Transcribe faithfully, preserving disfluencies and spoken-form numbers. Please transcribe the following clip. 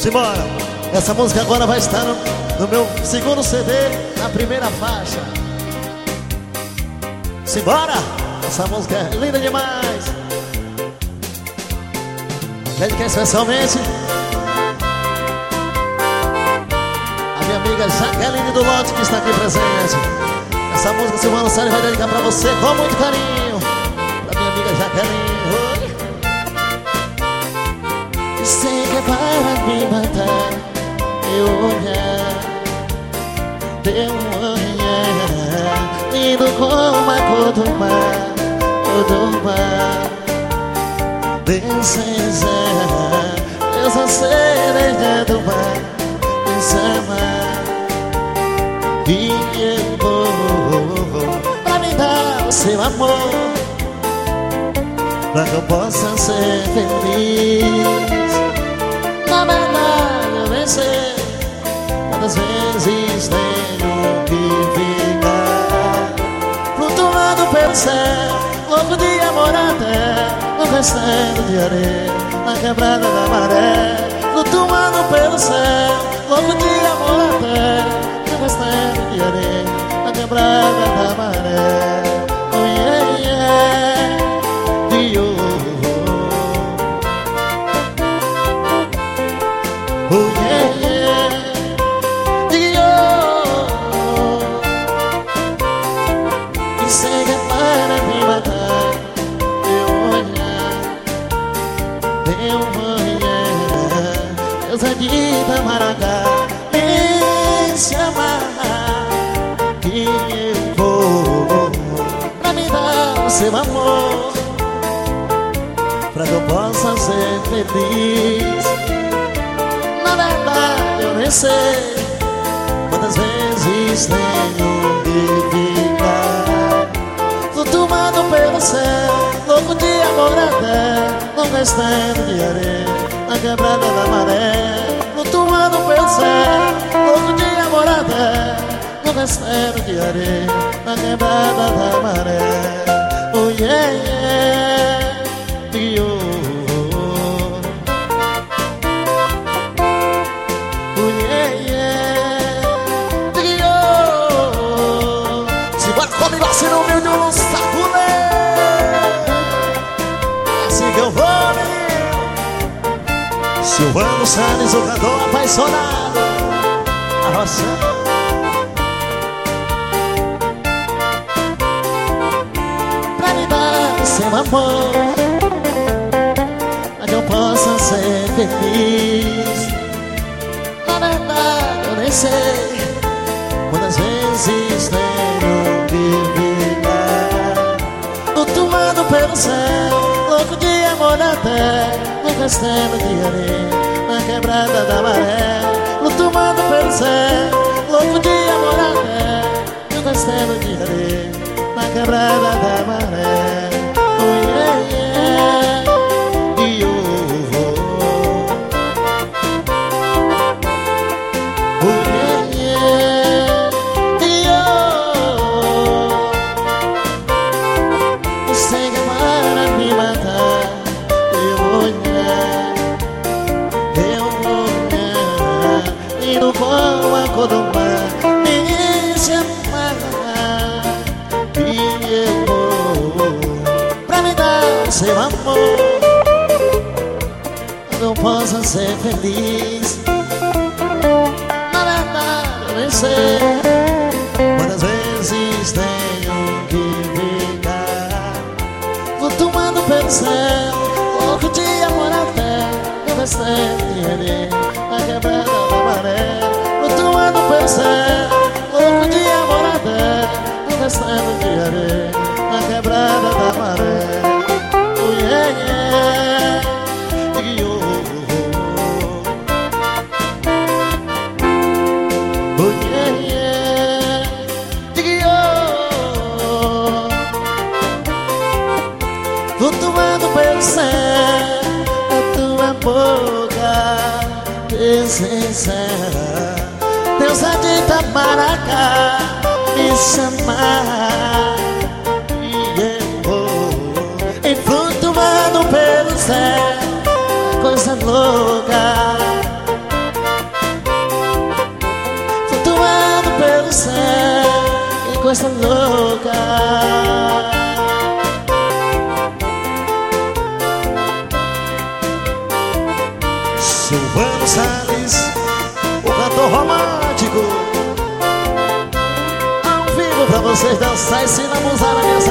Simbora! Essa música agora vai estar no, no meu segundo C D, na primeira faixa. Simbora! Essa música é linda demais. Dedica especialmente a minha amiga Jaqueline do Lote, que está aqui presente. Essa música Silvano Salles vai dedicar pra você com muito carinho. Pra minha amiga Jaqueline. Oi. Eu sei que é para me matar meu olhar, teu olhar lindo como a cor do mar, cor do mar. Princesa, eu só sei deixar do mar, amar. E eu vou pra me dar o seu amor, pra que eu possa ser feliz. Na verdade eu nem sei quantas vezes tenho que ficar flutuando pelo céu, louco de amor até no castelo de areia, na quebrada da maré. Flutuando pelo céu, louco de amor até no castelo de areia, na quebrada da maré. Oh yeah, yeah, Dio. Oh yeah, yeah, Dio. E sei que é para me matar meu olhar, meu olhar. Deus é de Itamaracá, me chamar que eu vou pra me dar o seu amor, pra que eu possa ser feliz. Na verdade eu nem sei quantas vezes tenho que ficar flutuando pelo céu, louco de amor até no castelo de areia, na quebrada da maré. Flutuando pelo céu, louco de amor até no castelo de areia, na quebrada da maré. Oh yeah, yeah, Dio. Oh yeah, yeah, Dio. Se bora comigo assim no meio de um saculé, assim que eu vou, menino. Silvano Salles, o cantor apaixonado, a roça. Pra me dar o seu amor, pra que eu possa ser feliz. Na verdade eu nem sei quantas vezes tenho que ficar flutuando pelo céu, louco de amor até no castelo de areia, na quebrada da maré. Flutuando pelo céu, louco de amor até no castelo de areia, na quebrada da maré. Oh yeah, yeah, e eu vou. Oh yeah, yeah, e eu sei que é para me matar eu olhar, eu olhar lindo como a cor do mar, me chamar e eu vou pra me dar o seu amor, pra eu possa ser feliz. Na verdade eu nem sei quantas vezes tenho que ficar flutuando pelo céu, louco de amor até no castelo de areia, na quebrada da maré. Flutuando pelo céu, louco de amor até no castelo de areia, na quebrada da maré. Oh yeah, yeah, e eu vou. Oh yeah, yeah, e eu flutuando pelo céu, a tua boca, princesa, Deus é de Itamaracá, me chamar e eu vou. E flutuando pelo céu, coisa louca, festa louca. Silvano Salles, o cantor romântico, ao vivo pra vocês dançar e se não usar a minha